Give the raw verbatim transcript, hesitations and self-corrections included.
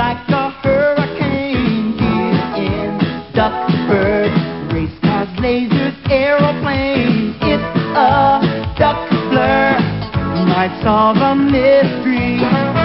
like a hurricane here in Duckburg. Race cars, lasers, aeroplanes. It's a duck blur. Might solve a mystery.